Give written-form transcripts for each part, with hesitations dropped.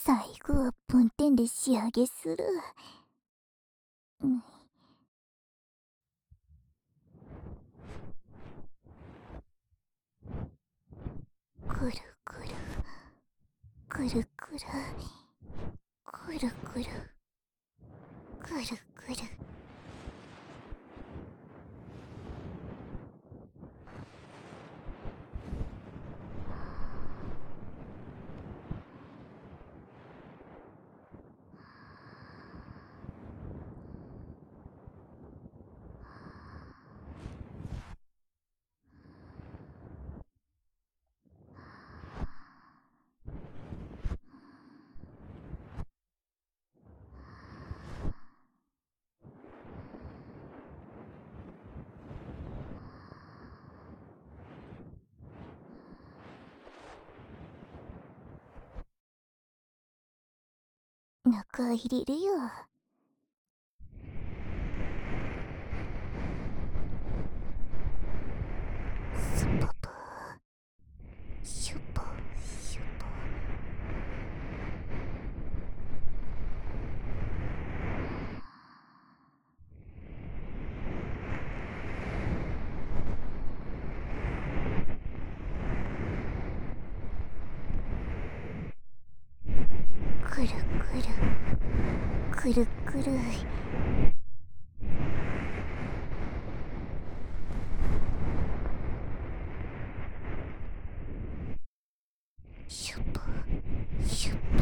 最後は分店で仕上げする。くるくるくるくるくるくるくるくる。中入れるよ。スパパシュパシュパ。くるくるくるくる。シュパシュパ。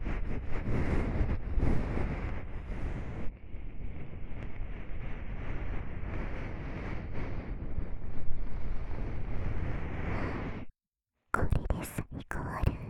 これで最後ある。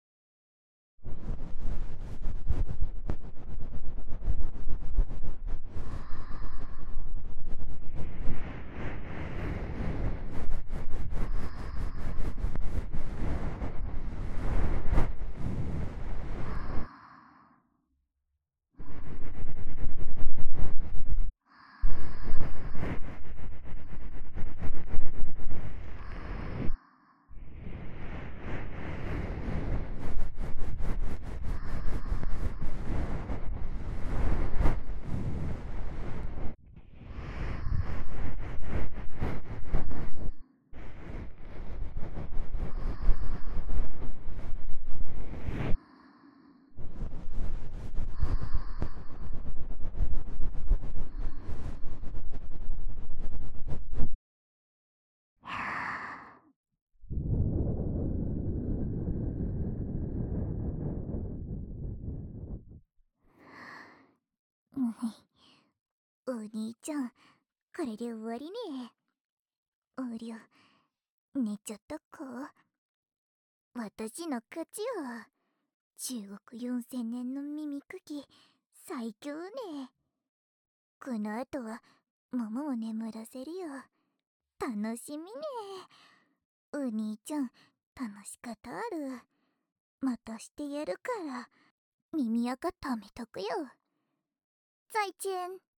お兄ちゃん、これで終わりね。おりょ、寝ちゃったか。私の勝ちよ。中国4000年の耳かき、最強ね。この後は、桃を眠らせるよ。楽しみね。お兄ちゃん、楽しかったある。またしてやるから、耳垢ためとくよ。再见。